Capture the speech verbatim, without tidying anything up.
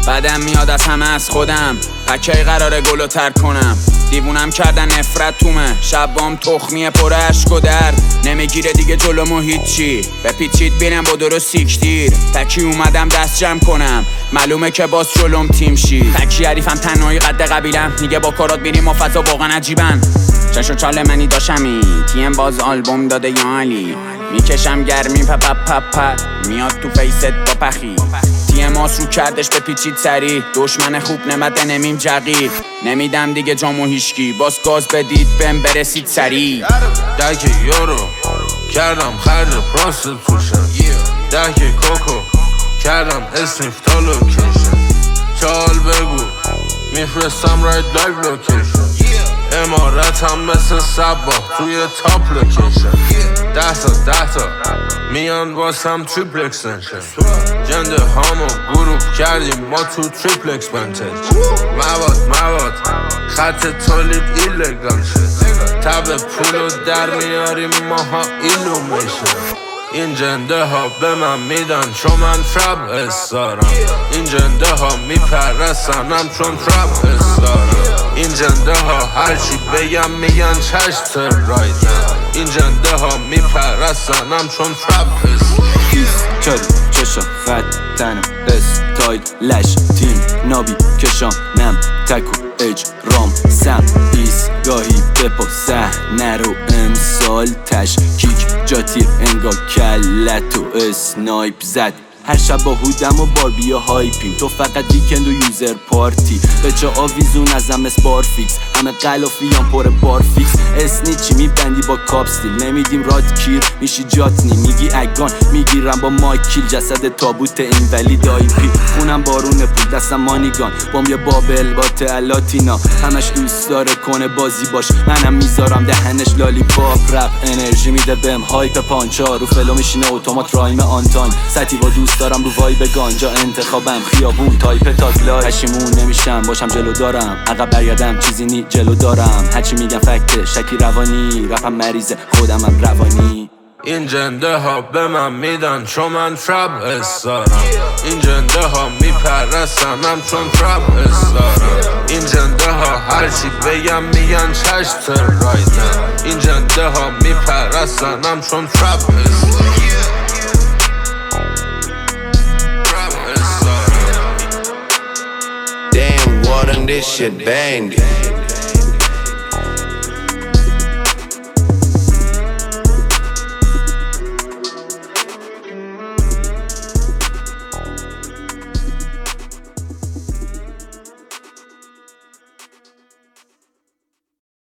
بدم میاد از همه از خودم، پکی قراره گلو تر کنم. دیوونم کردن نفرت تومه، شبام تخمیه پر عشق و درد. نمیگیره دیگه جلومو هیچی، بپیچید بینم با درست سیکتیر. تکی اومدم دست جمع کنم، معلومه که باز جلوم تیم شی. تکی حریفم تنهایی قد قبیلم، میگه با کارات بینیم و فضا واقعا عجیبن. چشو چاله منی داشمی، تیم باز آلبوم داده یا علی. میکشم گرمی پا پا پا پا، میاد تو فیست با پخی. تیم ماس رو کردش به پیچید سری، دشمن خوب نمده نمیم جقی. نمیدم دیگه جامو هیشکی، باز گاز بدید بهم برسید سری. دک یورو کردم خرج پراستیتوشن، دک کوکو کردم اسنیف تا لوکیشن. چال بگو میفرستم راید لایو لوکیشن. امارتم مثل سباه توی تاپ لوکیشن. ده تا ده تا میان واسم تریپل اکستنشن. جنده هامو گروپ کردیم ما تو تریپل اکسپنتج. مواد مواد خط تولید ایلگال شد، تب پولو در میاریم ماها ایلومیشن. این جنده ها به من میدن چون من تراب استارم. این جنده ها میپرستنم چون تراب استارم. این جنده ها هرچی بگم میگن چشم تر رایدن. این جنده ها میپرستنم چون تراب استارم. چاری چشم خط تنم استایل لش تیم نابی کشام نم تکو اج رام سم ایستگاهی بپا صحنه رو امسال تشکیک جاتیر انگار کلت و اسنایپ زد. هر شب با هودم و باربی و هایپیم، تو فقط ویکند و یوزر پارتی. به جا آویزون ازم اس بار فیکس، همه قلافیان پر بار فیکس. اسنیچی میبندی با کاپستیل، نمیدیم راد کیر میشی جاتنی. میگی اگان میگیرم با مایکیل، جسد تابوت این ولی دایپی. خونم بارون پول دستم مانیگان، بام یه بابل با تلاتینا. همش دوست داره کنه بازی باش، منم میذارم دهنش لالی پاپ. رپ انرژی میده بهم هایپ پانچا، رو فلو میشینه اتومات رایم آن تایم. سطی با دوست دارم رو وایب گانجا، انتخابم خیابون تایپ تاگلای. پشیمون نمیشم باشم جلو دارم، عقب برگردم چیزی نی جلو دارم. هرچی میگم فکته شکی روانی، رپم مریضه خودمم روانی. این جنده ها به من میدن چون من تراب استارم. این جنده ها میپرستنم چون تراب استارم. این جنده ها هرچی بگم میگن چشم تر رایدن. این جنده ها میپرستنم چون تراب استارم. Damn, Warden, this shit banging.